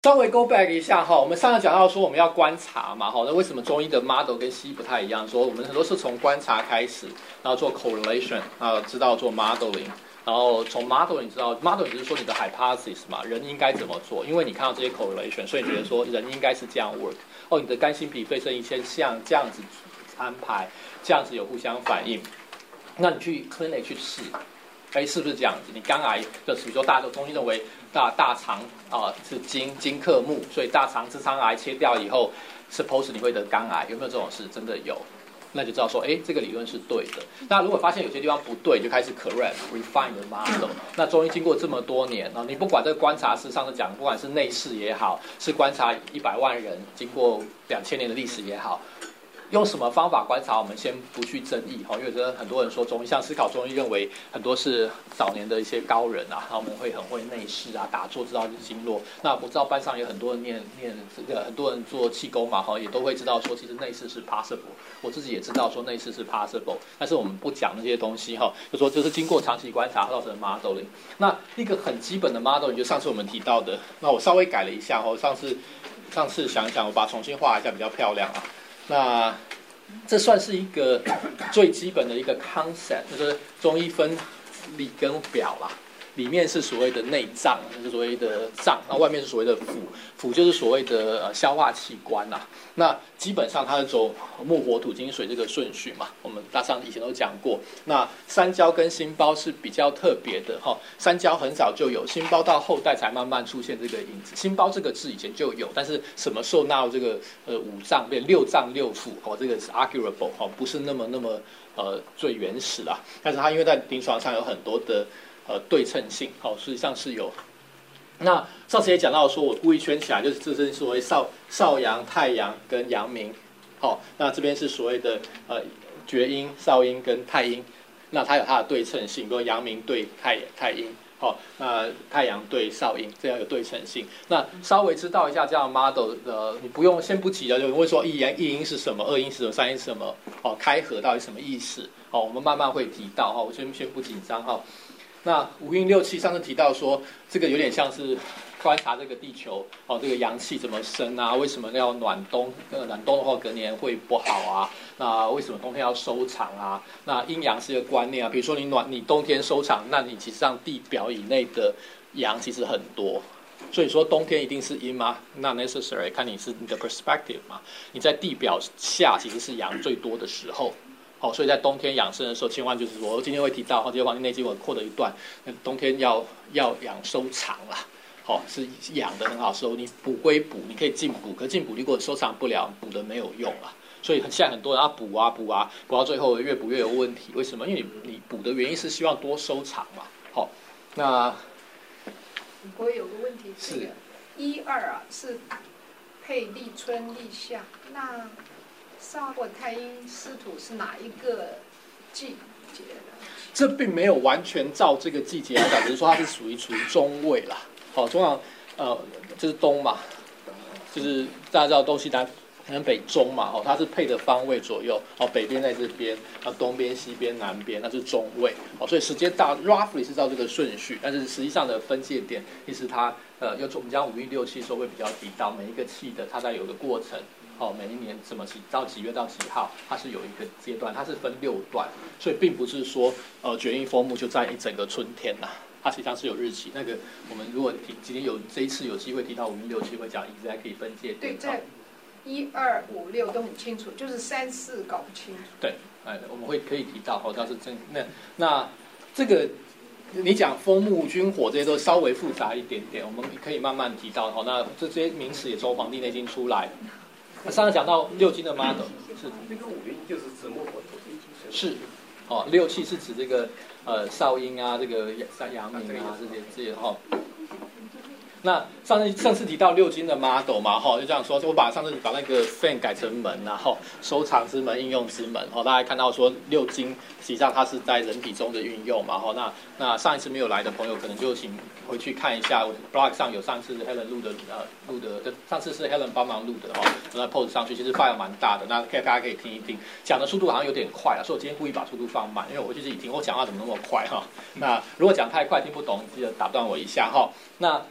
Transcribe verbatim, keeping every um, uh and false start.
稍微 go back 一下哈，我们上次讲到说我们要观察嘛哈，那为什么中医的 model 跟西医不太一样？说我们很多是从观察开始，然后做 correlation， 然后知道做 modeling， 然后从 modeling 知道 modeling 就是说你的 hypothesis 嘛，人应该怎么做？因为你看到这些 correlation， 所以你觉得说人应该是这样 work。哦，你的肝心脾肺肾一些像这样子安排，这样子有互相反应，那你去 clinic 去试。哎，是不是这样子？你肝癌就比如说大家都中医认为大大肠啊、呃、是金金克木，所以大肠直肠癌切掉以后 ，suppose 你会得肝癌，有没有这种事？真的有，那就知道说，哎，这个理论是对的。那如果发现有些地方不对，就开始 correct refine the model。那中医经过这么多年啊，你不管这个观察师上次讲，不管是内视也好，是观察一百万人，经过两千年的历史也好。用什么方法观察？我们先不去争议哈，因为真的很多人说中医，像思考中医认为很多是早年的一些高人啊，他们会很会内视啊，打坐知道经络。那我知道班上有很多人念念这个，很多人做气功嘛哈，也都会知道说其实内视是 possible。我自己也知道说内视是 possible， 但是我们不讲那些东西哈，就说就是经过长期观察造成 modeling。那一个很基本的 modeling， 就上次我们提到的，那我稍微改了一下哈，上次上次想一想，我把它重新画一下比较漂亮啊。那这算是一个最基本的一个 concept， 就是中医分里跟表啦。里面是所谓的内脏，就是所谓的脏，那外面是所谓的腑，腑就是所谓的呃消化器官啦。那基本上它是走木火土金水这个顺序嘛，我们大上以前都讲过。那三焦跟心包是比较特别的哈，三焦很早就有，心包到后代才慢慢出现这个影子。心包这个字以前就有，但是什么时候纳入这个呃五脏变六脏六腑哦，这个是 arguable 哦，不是那么那么呃最原始啦。但是它因为在临床上有很多的。呃，对称性，好、哦，实际上是有。那上次也讲到说，我故意圈起来，就是这是所谓少少阳、太阳跟阳明，好、哦，那这边是所谓的呃厥阴、少阴跟太阴，那它有它的对称性，比如阳明对太太阴，好、哦，那太阳对少阴，这样有对称性。那稍微知道一下这样的 model 的，你不用先不急的，有人会说一阳一阴是什么，二阴是什么，三阴是什么，哦，开合到底什么意思？哦，我们慢慢会提到哈、哦，我先先不紧张哈。哦那五运六气上次提到说，这个有点像是观察这个地球哦，这个阳气怎么生啊？为什么要暖冬？呃，暖冬的话隔年会不好啊？那为什么冬天要收藏啊？那阴阳是一个观念啊，比如说你暖，你冬天收藏，那你其实上地表以内的阳其实很多。所以说冬天一定是阴吗？那 necessary 看你是你的 perspective 嘛。你在地表下其实是阳最多的时候。好，所以在冬天养生的时候，千万就是说，我今天会提到，好，这个黄帝内经我扩的一段，冬天要要养收藏啦，好，是养的很好收，你补归补，你可以进补，可进补如果收藏不了，补的没有用啦。所以现在很多人要补啊补啊，补到最后越补越有问题，为什么？因为你你补的原因是希望多收藏嘛，好，那我有个问题， 是一二啊是配立春立夏，那少或太阴湿土是哪一个季节的？ 这并没有完全照这个季节来讲，只是说它是属于处于中位啦。好，通常呃就是东嘛，就是大家知道东西南南北中嘛，哦，它是配的方位左右，哦，北边在这边，啊东边、西边、南边，那是中位，哦，所以时间大 roughly 是照这个顺序，但是实际上的分界点，其实它呃，要我们讲五运六气的时候会比较提到每一个气的它在有个过程。哦，每一年什么几到几月到几号，它是有一个阶段，它是分六段，所以并不是说呃厥阴风木就在一整个春天呐、啊，它实际上是有日期。那个我们如果提今天有这一次有机会提到五运六气，会讲 exactly 分界点。 对，在一二五六都很清楚，就是三四搞不清楚。 对，哎，我们会可以提到哦，倒是真那那这个。你讲风木君火这些都稍微复杂一点点，我们可以慢慢提到哦。那这些名词也从《黄帝内经》出来。那上次讲到六经的 model 是那个五运就是指木火土金水。 是，哦，六气是指这个呃少阴啊，这个阳明啊这些这些哈。那上次上次提到六经的 model 嘛，哈，就这样说，我把上次把那个 fan 改成门，然后收藏之门、应用之门，哈，大家看到说六经实际上它是在人体中的运用嘛，哈，那那上一次没有来的朋友，可能就请回去看一下，我 blog 上有上次 Helen 录的呃录的，上次是 Helen 帮忙录的哈，我在 post 上去，其实 file 蛮大的，那可以大家可以听一听，讲的速度好像有点快了，所以我今天故意把速度放慢，因为我就自己听我讲话怎么那么快哈，那如果讲太快听不懂，记得打断我一下哈，那。